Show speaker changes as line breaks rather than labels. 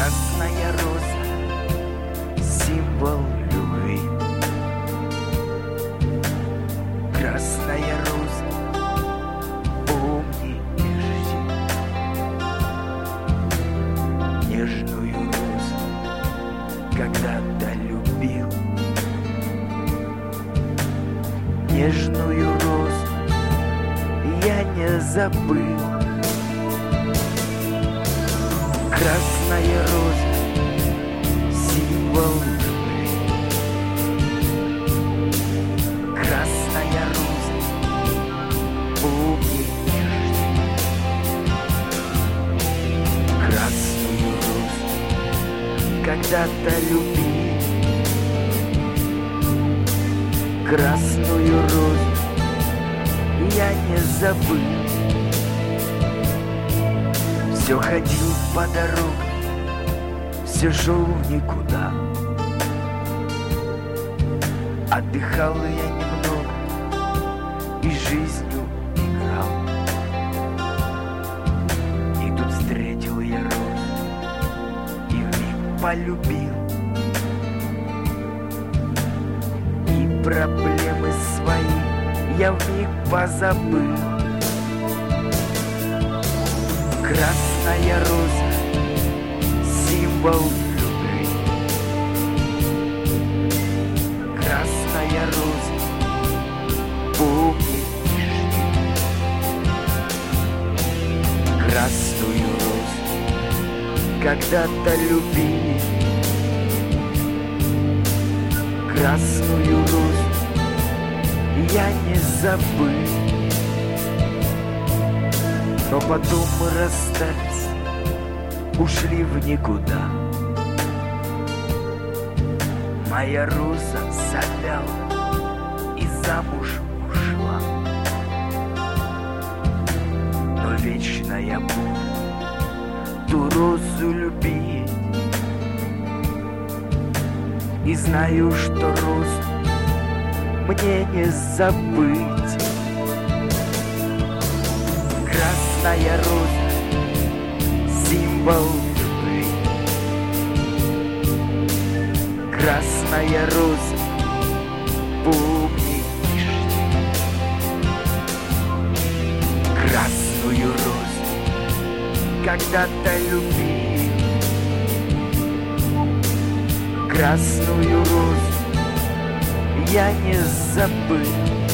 Красная роза, символ любви. Красная роза, помни и жди. Нежную розу когда-то любил. Нежную розу я не забыл. Красная роза, символ любви. Красная роза, помни и жди. Красную розу когда-то любил. Красную розу я не забыл. Все ходил по дорогам, все шел в никуда. Отдыхал я немного и жизнью играл. И тут встретил я розу и вмиг полюбил. И проблемы свои я вмиг позабыл. Красная роза, символ любви. Красная роза, помни и жди. Красную розу когда-то любили. Красную розу я не забыл. Но потом мы расстались, ушли в никуда. Моя роза завяла и замуж ушла. Но вечно я буду ту розу любить. И знаю, что розу мне не забыть. Красная роза, символ любви. Красная роза, помни и жди. Красную розу когда-то любил. Красную розу я не забыл.